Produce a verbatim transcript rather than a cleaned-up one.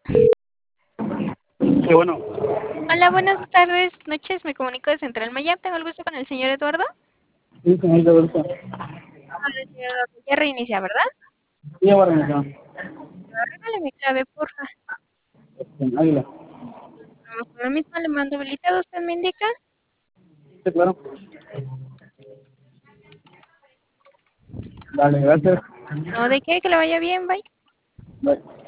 Sí, bueno. Hola, buenas tardes, noches. Me comunico de Central Maya. Tengo el gusto con el señor Eduardo. Sí, señorita Berta. Hola, señor Eduardo. Ya reinicia, ¿verdad? Sí, ya va a reiniciar. Regáleme clave, porfa. En Águila. Vamos con la misma, le mando habilitado. ¿Usted me indica? Sí, claro. Vale, gracias. No, de qué, que le vaya bien, bye. Bye.